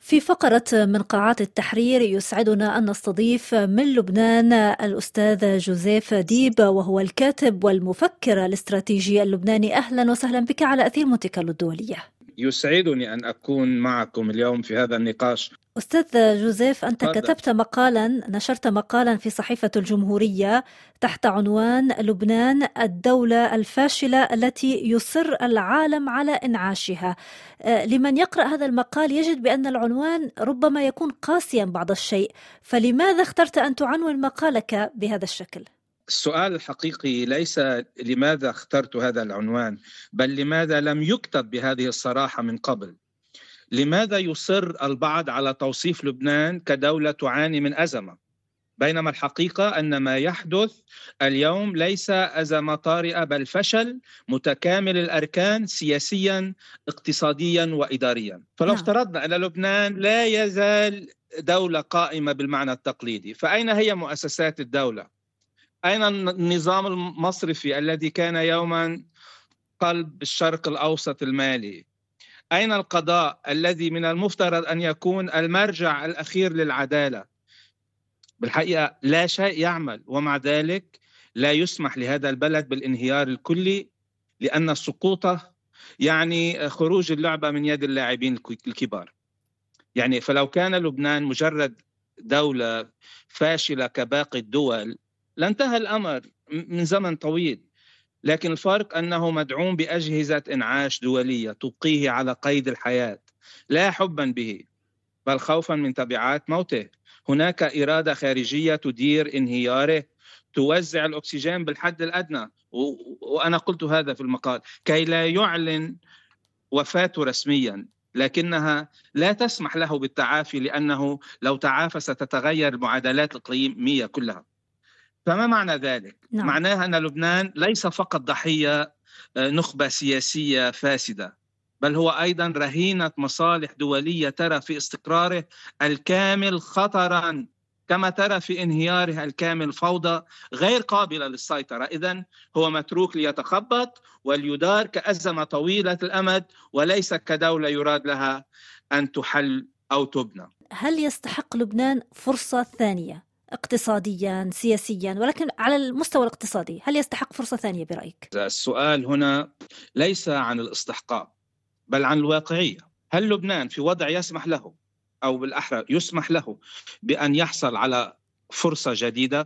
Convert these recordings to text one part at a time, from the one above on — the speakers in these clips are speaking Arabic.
في فقرة من قاعات التحرير يسعدنا أن نستضيف من لبنان الأستاذ جوزيف ديب، وهو الكاتب والمفكر الاستراتيجي اللبناني. أهلا وسهلا بك على أثير مونتي كارلو الدولية. يسعدني أن أكون معكم اليوم في هذا النقاش. أستاذ جوزيف، أنت نشرت مقالا في صحيفة الجمهورية تحت عنوان لبنان الدولة الفاشلة التي يصر العالم على إنعاشها. لمن يقرأ هذا المقال يجد بأن العنوان ربما يكون قاسيا بعض الشيء، فلماذا اخترت أن تعنون مقالك بهذا الشكل؟ السؤال الحقيقي ليس لماذا اخترت هذا العنوان، بل لماذا لم يكتب بهذه الصراحة من قبل؟ لماذا يصر البعض على توصيف لبنان كدولة تعاني من أزمة، بينما الحقيقة أن ما يحدث اليوم ليس أزمة طارئة بل فشل متكامل الأركان سياسيا اقتصاديا وإداريا. فلو افترضنا أن لبنان لا يزال دولة قائمة بالمعنى التقليدي، فأين هي مؤسسات الدولة؟ أين النظام المصرفي الذي كان يوما قلب الشرق الأوسط المالي؟ أين القضاء الذي من المفترض أن يكون المرجع الأخير للعدالة؟ بالحقيقة لا شيء يعمل، ومع ذلك لا يسمح لهذا البلد بالانهيار الكلي، لأن سقوطه يعني خروج اللعبة من يد اللاعبين الكبار. يعني فلو كان لبنان مجرد دولة فاشلة كباقي الدول لانتهى الأمر من زمن طويل، لكن الفرق أنه مدعوم بأجهزة إنعاش دولية تبقيه على قيد الحياة، لا حبا به بل خوفا من تبعات موته. هناك إرادة خارجية تدير انهياره، توزع الأكسجين بالحد الأدنى، وأنا قلت هذا في المقال، كي لا يعلن وفاته رسميا، لكنها لا تسمح له بالتعافي، لأنه لو تعافى ستتغير المعادلات الإقليمية كلها. فما معنى ذلك؟ معناها أن لبنان ليس فقط ضحية نخبة سياسية فاسدة، بل هو أيضا رهينة مصالح دولية ترى في استقراره الكامل خطرا، كما ترى في انهياره الكامل فوضى غير قابلة للسيطرة. إذن هو متروك ليتخبط وليدار كأزمة طويلة الأمد، وليس كدولة يراد لها أن تحل أو تبنى. هل يستحق لبنان فرصة ثانية اقتصاديا سياسيا، ولكن على المستوى الاقتصادي هل يستحق فرصة ثانية برأيك؟ السؤال هنا ليس عن الاستحقاق بل عن الواقعية. هل لبنان في وضع يسمح له، أو بالأحرى يسمح له، بأن يحصل على فرصة جديدة؟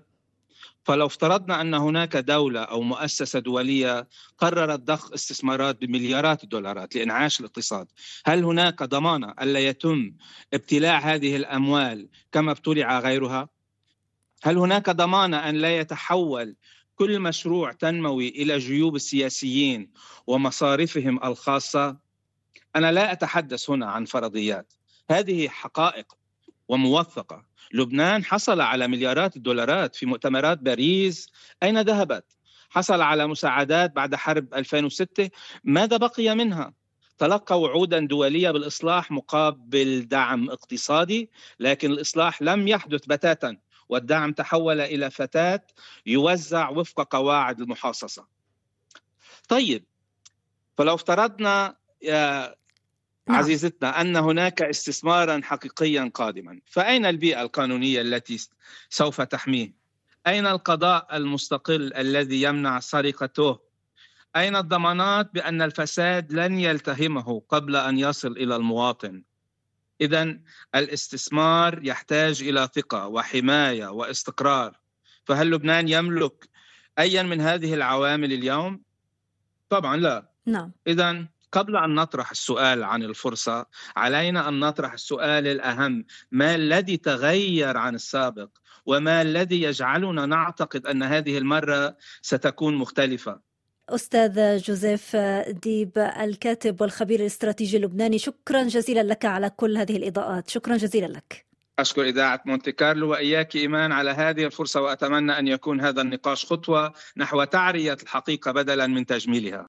فلو افترضنا أن هناك دولة أو مؤسسة دولية قررت ضخ استثمارات بمليارات الدولارات لإنعاش الاقتصاد، هل هناك ضمانة ألا يتم ابتلاع هذه الأموال كما ابتلع غيرها؟ هل هناك ضمانة أن لا يتحول كل مشروع تنموي إلى جيوب السياسيين ومصارفهم الخاصة؟ أنا لا أتحدث هنا عن فرضيات، هذه حقائق وموثقة. لبنان حصل على مليارات الدولارات في مؤتمرات باريس، أين ذهبت؟ حصل على مساعدات بعد حرب 2006، ماذا بقي منها؟ تلقى وعودا دولية بالإصلاح مقابل دعم اقتصادي، لكن الإصلاح لم يحدث بتاتا، والدعم تحول إلى فتات يوزع وفق قواعد المحاصصة. طيب، فلو افترضنا يا عزيزتنا أن هناك استثمارا حقيقيا قادما، فأين البيئة القانونية التي سوف تحميه؟ أين القضاء المستقل الذي يمنع سرقته؟ أين الضمانات بأن الفساد لن يلتهمه قبل أن يصل إلى المواطن؟ إذن الاستثمار يحتاج إلى ثقة وحماية واستقرار. فهل لبنان يملك أي من هذه العوامل اليوم؟ طبعا لا. إذن قبل أن نطرح السؤال عن الفرصة، علينا أن نطرح السؤال الأهم: ما الذي تغير عن السابق؟ وما الذي يجعلنا نعتقد أن هذه المرة ستكون مختلفة؟ أستاذ جوزيف ديب، الكاتب والخبير الاستراتيجي اللبناني، شكرا جزيلا لك على كل هذه الإضاءات. شكرا جزيلا لك. أشكر إذاعة مونتي كارلو وإياك إيمان على هذه الفرصة، وأتمنى أن يكون هذا النقاش خطوة نحو تعرية الحقيقة بدلا من تجميلها.